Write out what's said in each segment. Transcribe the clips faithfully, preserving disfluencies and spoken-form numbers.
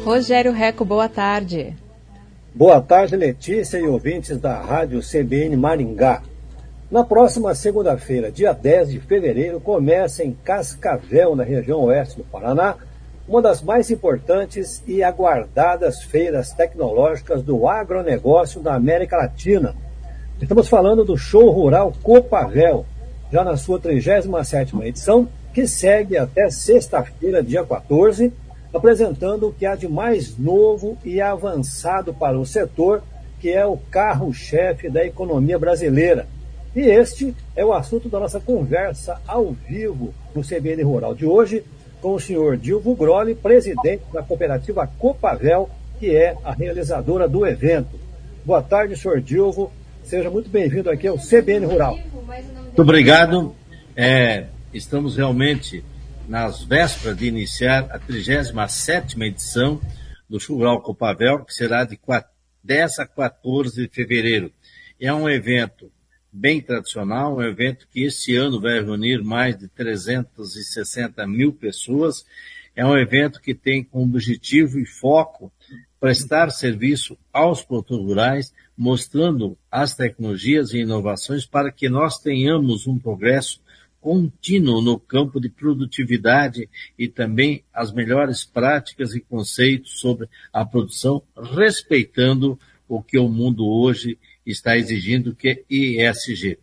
Rogério Reco, boa tarde. Boa tarde, Letícia e ouvintes da Rádio C B N Maringá. Na próxima segunda-feira, dia dez de fevereiro, começa em Cascavel, na região oeste do Paraná, uma das mais importantes e aguardadas feiras tecnológicas do agronegócio da América Latina. Estamos falando do Show Rural Copavel, já na sua trigésima sétima edição, que segue até sexta-feira, dia quatorze, apresentando o que há de mais novo e avançado para o setor, que é o carro-chefe da economia brasileira. E este é o assunto da nossa conversa ao vivo no C B N Rural de hoje, com o senhor Dilvo Grolli, presidente da cooperativa Copavel, que é a realizadora do evento. Boa tarde, senhor Dilvo. Seja muito bem-vindo aqui ao C B N Rural. Muito obrigado. É, estamos realmente nas vésperas de iniciar a trigésima sétima edição do Show Rural Copavel, que será de dez a quatorze de fevereiro. É um evento bem tradicional, um evento que este ano vai reunir mais de trezentas e sessenta mil pessoas. É um evento que tem como objetivo e foco prestar serviço aos produtores rurais, mostrando as tecnologias e inovações para que nós tenhamos um progresso contínuo no campo de produtividade e também as melhores práticas e conceitos sobre a produção, respeitando o que o mundo hoje está exigindo, que é I S G.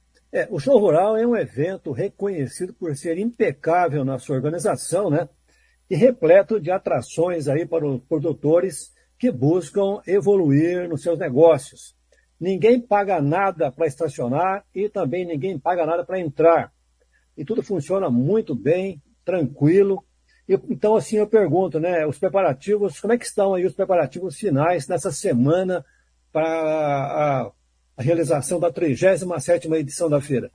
É, o Show Rural é um evento reconhecido por ser impecável na sua organização, né? E repleto de atrações aí para os produtores que buscam evoluir nos seus negócios. Ninguém paga nada para estacionar e também ninguém paga nada para entrar. E tudo funciona muito bem, tranquilo. E, então, assim, eu pergunto, né, os preparativos, como é que estão aí os preparativos finais nessa semana para a, a realização da trigésima sétima edição da feira?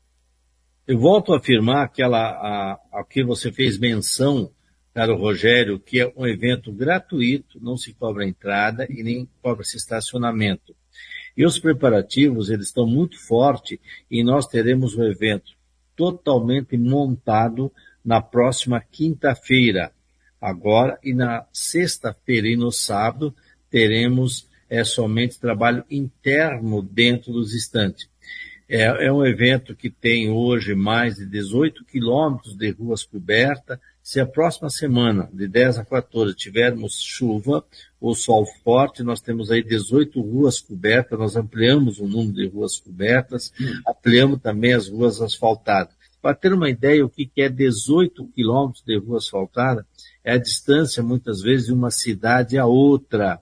Eu volto a afirmar aquela, a, a que você fez menção, caro Rogério, que é um evento gratuito, não se cobra entrada e nem cobra-se estacionamento. E os preparativos, eles estão muito fortes e nós teremos um evento totalmente montado na próxima quinta-feira. Agora, e na sexta-feira e no sábado, teremos é, somente trabalho interno dentro dos estandes. É, é um evento que tem hoje mais de dezoito quilômetros de ruas cobertas. Se a próxima semana, de dez a quatorze, tivermos chuva ou sol forte, nós temos aí dezoito ruas cobertas, nós ampliamos o número de ruas cobertas, ampliamos também as ruas asfaltadas. Para ter uma ideia, o que é dezoito quilômetros de rua asfaltada, é a distância, muitas vezes, de uma cidade a outra,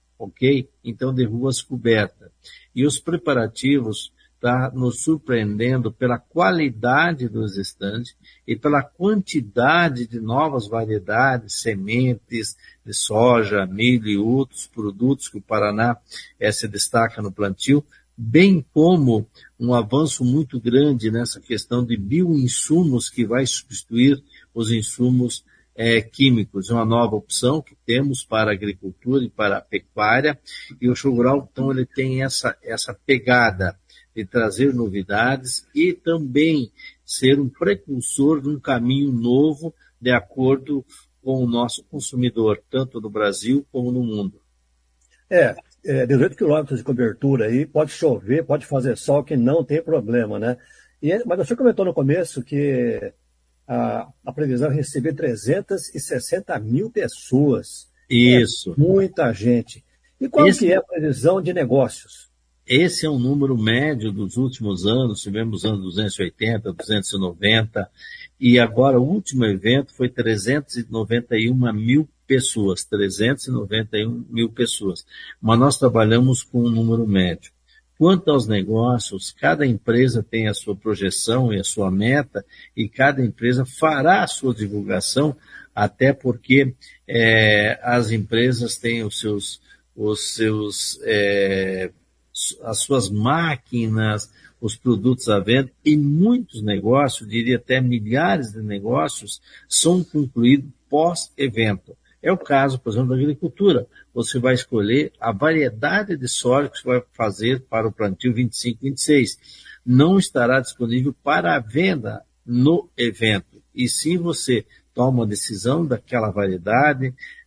ok? Então, de ruas cobertas. E os preparativos está nos surpreendendo pela qualidade dos estandes e pela quantidade de novas variedades, sementes de soja, milho e outros produtos que o Paraná é, se destaca no plantio, bem como um avanço muito grande nessa questão de bioinsumos que vai substituir os insumos é, químicos. É uma nova opção que temos para a agricultura e para a pecuária, e o Show Rural, então, ele tem essa, essa pegada de trazer novidades e também ser um precursor de um caminho novo de acordo com o nosso consumidor, tanto no Brasil como no mundo. É, é dezoito quilômetros de cobertura aí, pode chover, pode fazer sol, que não tem problema, né? E, mas você comentou no começo que a, a previsão é receber trezentas e sessenta mil pessoas. Isso. É muita gente. E qual Esse... que é a previsão de negócios? Esse é um número médio dos últimos anos, tivemos anos duzentos e oitenta, duzentos e noventa, e agora o último evento foi trezentas e noventa e uma mil pessoas, trezentas e noventa e uma mil pessoas, mas nós trabalhamos com um número médio. Quanto aos negócios, cada empresa tem a sua projeção e a sua meta, e cada empresa fará a sua divulgação, até porque é, as empresas têm os seus, os seus é, as suas máquinas, os produtos à venda, e muitos negócios, diria até milhares de negócios, são concluídos pós-evento. É o caso, por exemplo, da agricultura. Você vai escolher a variedade de soja que você vai fazer para o plantio vinte e cinco, vinte e seis. Não estará disponível para a venda no evento. E sim você toma uma decisão daquela variedade,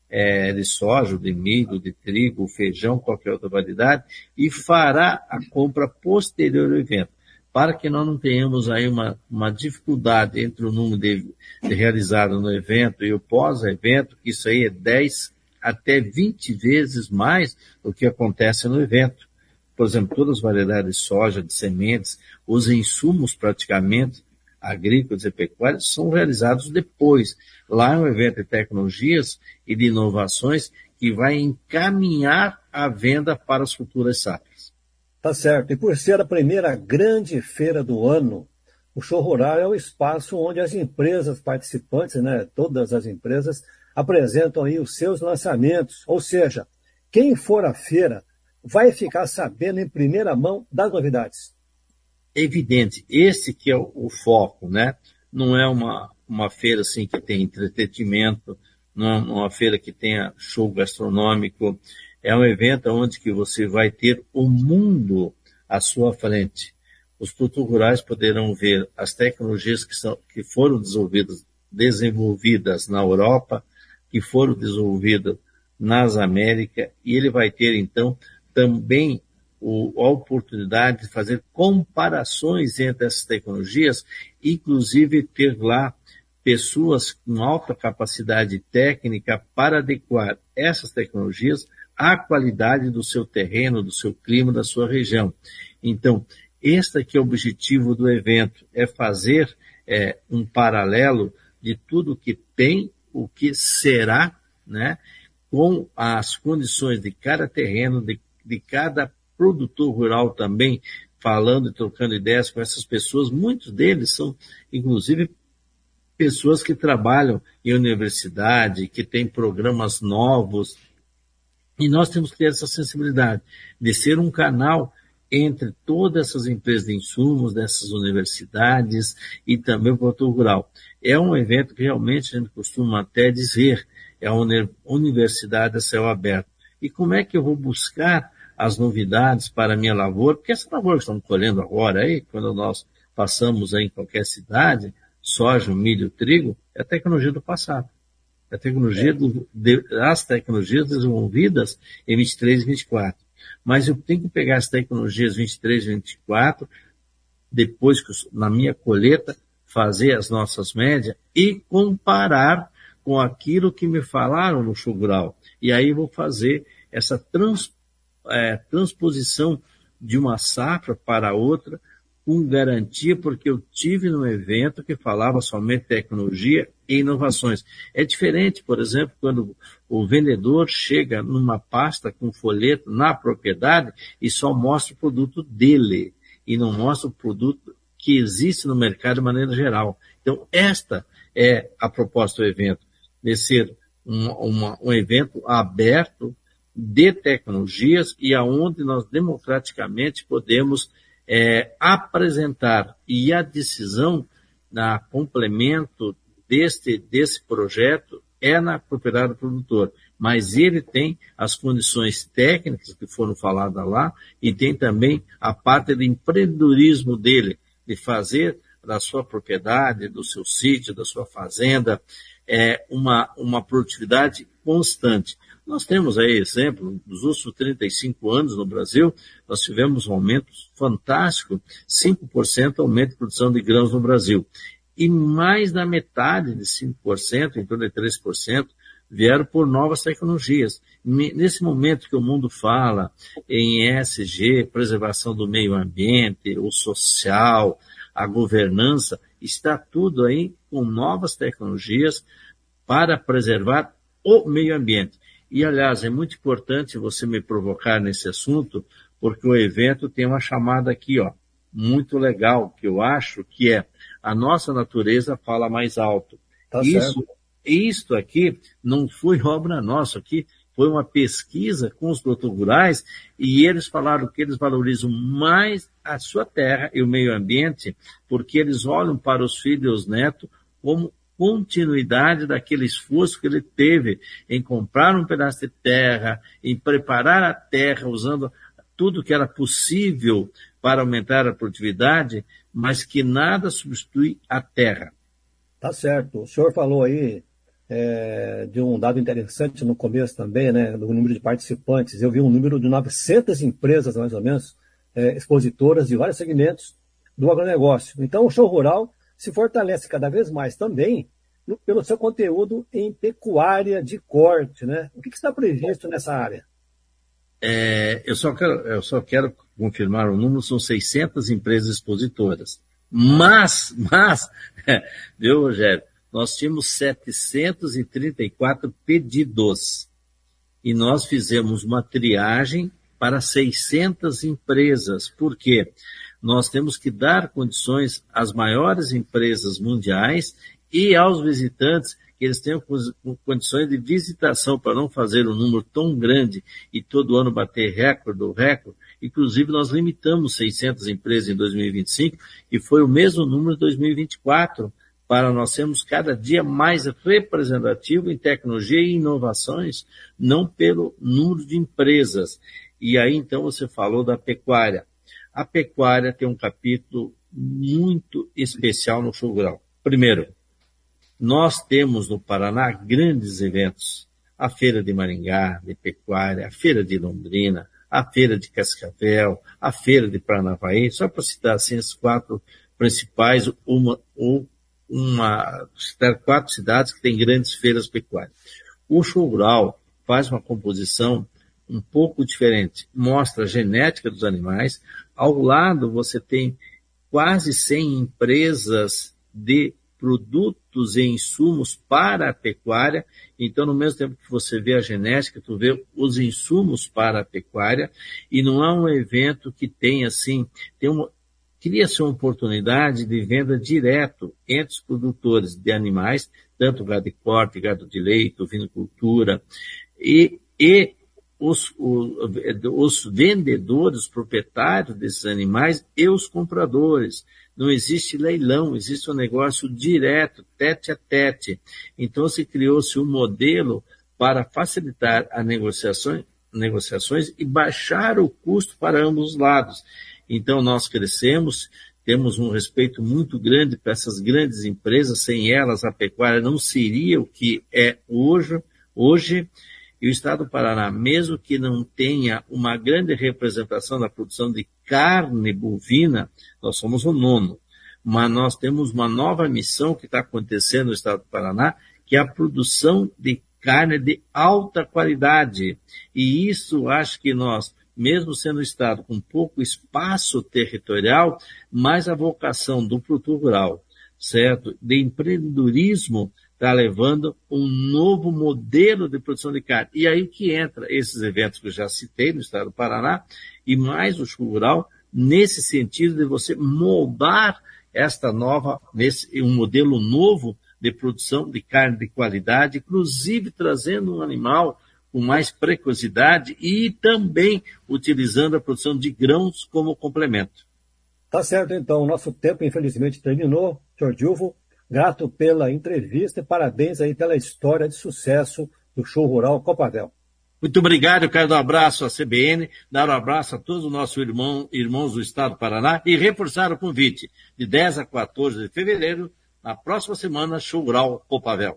é, de soja, de milho, de trigo, feijão, qualquer outra variedade, e fará a compra posterior ao evento, para que nós não tenhamos aí uma, uma dificuldade entre o número de, de realizado no evento e o pós-evento, que isso aí é dez até vinte vezes mais do que acontece no evento. Por exemplo, todas as variedades de soja, de sementes, os insumos praticamente agrícolas e pecuários são realizados depois. Lá é um evento de tecnologias e de inovações que vai encaminhar a venda para as futuras safras. Tá certo. E por ser a primeira grande feira do ano, o Show Rural é o espaço onde as empresas participantes, né, todas as empresas, apresentam aí os seus lançamentos. Ou seja, quem for à feira vai ficar sabendo em primeira mão das novidades. Evidente, esse que é o, o foco, né? Não é uma, uma feira assim que tem entretenimento, não é uma feira que tenha show gastronômico, é um evento onde que você vai ter o mundo à sua frente. Os produtores rurais poderão ver as tecnologias que, são, que foram desenvolvidas, desenvolvidas na Europa, que foram desenvolvidas nas Américas, e ele vai ter então também O, a oportunidade de fazer comparações entre essas tecnologias, inclusive ter lá pessoas com alta capacidade técnica para adequar essas tecnologias à qualidade do seu terreno, do seu clima, da sua região. Então, este aqui é o objetivo do evento, é fazer é, um paralelo de tudo que tem, o que será, né, com as condições de cada terreno, de, de cada produtor rural também, falando e trocando ideias com essas pessoas. Muitos deles são, inclusive, pessoas que trabalham em universidade, que têm programas novos. E nós temos que ter essa sensibilidade de ser um canal entre todas essas empresas de insumos, dessas universidades e também o produtor rural. É um evento que realmente a gente costuma até dizer, é uma universidade a céu aberto. E como é que eu vou buscar as novidades para a minha lavoura? Porque essa lavoura que estamos colhendo agora aí, quando nós passamos aí em qualquer cidade, soja, milho, trigo, é a tecnologia do passado. É a tecnologia do, de, as tecnologias desenvolvidas em vinte e três e vinte e quatro. Mas eu tenho que pegar as tecnologias vinte e três e vinte e quatro, depois que eu, na minha colheita, fazer as nossas médias e comparar com aquilo que me falaram no Show Rural. E aí vou fazer essa trans, é, transposição de uma safra para outra com garantia, porque eu tive num evento que falava somente tecnologia e inovações. É diferente, por exemplo, quando o vendedor chega numa pasta com folheto na propriedade e só mostra o produto dele e não mostra o produto que existe no mercado de maneira geral. Então, esta é a proposta do evento, de ser um, uma, um evento aberto de tecnologias e aonde nós democraticamente podemos é, apresentar, e a decisão na complemento deste, desse projeto é na propriedade do produtor, mas ele tem as condições técnicas que foram faladas lá e tem também a parte do empreendedorismo dele, de fazer da sua propriedade, do seu sítio, da sua fazenda, é, uma, uma produtividade constante. Nós temos aí exemplo, nos últimos trinta e cinco anos no Brasil, nós tivemos um aumento fantástico, cinco por cento aumento de produção de grãos no Brasil. E mais da metade de cinco por cento, em torno de três por cento, vieram por novas tecnologias. Nesse momento que o mundo fala em E S G, preservação do meio ambiente, o social, a governança, está tudo aí com novas tecnologias para preservar o meio ambiente. E, aliás, é muito importante você me provocar nesse assunto, porque o evento tem uma chamada aqui, ó, muito legal, que eu acho que é a nossa natureza fala mais alto. Tá Isso, certo. Isto aqui não foi obra nossa, aqui foi uma pesquisa com os produtores rurais e eles falaram que eles valorizam mais a sua terra e o meio ambiente porque eles olham para os filhos e os netos como continuidade daquele esforço que ele teve em comprar um pedaço de terra, em preparar a terra usando tudo que era possível para aumentar a produtividade, mas que nada substitui a terra. Tá certo. O senhor falou aí é, de um dado interessante no começo também, né, do número de participantes. Eu vi um número de novecentas empresas, mais ou menos, é, expositoras de vários segmentos do agronegócio. Então, o show rural se fortalece cada vez mais também no, pelo seu conteúdo em pecuária de corte, né? O que, que está previsto nessa área? É, eu, só quero, eu só quero confirmar o número, são seiscentas empresas expositoras. Mas, mas, viu, Rogério, nós tínhamos setecentos e trinta e quatro pedidos. E nós fizemos uma triagem para seiscentas empresas. Por quê? Nós temos que dar condições às maiores empresas mundiais e aos visitantes que eles tenham condições de visitação para não fazer um número tão grande e todo ano bater recorde ou recorde. Inclusive, nós limitamos seiscentas empresas em dois mil e vinte e cinco e foi o mesmo número de dois mil e vinte e quatro, para nós sermos cada dia mais representativos em tecnologia e inovações, não pelo número de empresas. E aí, então, você falou da pecuária. A pecuária tem um capítulo muito especial no show rural. Primeiro, nós temos no Paraná grandes eventos. A Feira de Maringá, de pecuária, a Feira de Londrina, a Feira de Cascavel, a Feira de Paranavaí, só para citar assim as quatro principais, uma, uma, citar quatro cidades que têm grandes feiras pecuárias. O show rural faz uma composição um pouco diferente, mostra a genética dos animais. Ao lado você tem quase cem empresas de produtos e insumos para a pecuária. Então, no mesmo tempo que você vê a genética, tu vê os insumos para a pecuária, e não é um evento que tem assim, tem uma, cria-se uma oportunidade de venda direto entre os produtores de animais, tanto gado de corte, gado de leite, ovinocultura, e, e Os, os, os vendedores, os proprietários desses animais e os compradores. Não existe leilão, existe um negócio direto, tete a tete. Então se criou-se um modelo para facilitar as negociações, negociações e baixar o custo para ambos os lados. Então nós crescemos, temos um respeito muito grande para essas grandes empresas, sem elas a pecuária não seria o que é hoje, hoje. E o Estado do Paraná, mesmo que não tenha uma grande representação da produção de carne bovina, nós somos o nono. Mas nós temos uma nova missão que está acontecendo no Estado do Paraná, que é a produção de carne de alta qualidade. E isso acho que nós, mesmo sendo um Estado com pouco espaço territorial, mais a vocação do produtor rural, certo? De empreendedorismo, está levando um novo modelo de produção de carne. E aí que entra esses eventos que eu já citei no estado do Paraná, e mais o show rural, nesse sentido de você moldar esta nova, nesse, um modelo novo de produção de carne de qualidade, inclusive trazendo um animal com mais precocidade e também utilizando a produção de grãos como complemento. Tá certo, então. O nosso tempo, infelizmente, terminou. senhor Dilvo, grato pela entrevista e parabéns aí pela história de sucesso do show rural Copavel. Muito obrigado, eu quero dar um abraço à C B N, dar um abraço a todos os nossos irmão, irmãos do Estado do Paraná e reforçar o convite de dez a quatorze de fevereiro, na próxima semana, show rural Copavel.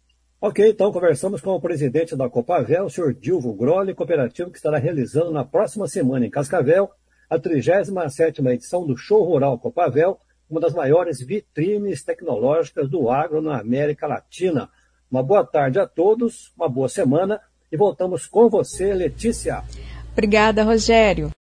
Ok, então conversamos com o presidente da Copavel, o senhor Dilvo Grolli, cooperativo que estará realizando na próxima semana em Cascavel a trigésima sétima edição do Show Rural Copavel, uma das maiores vitrines tecnológicas do agro na América Latina. Uma boa tarde a todos, uma boa semana e voltamos com você, Letícia. Obrigada, Rogério.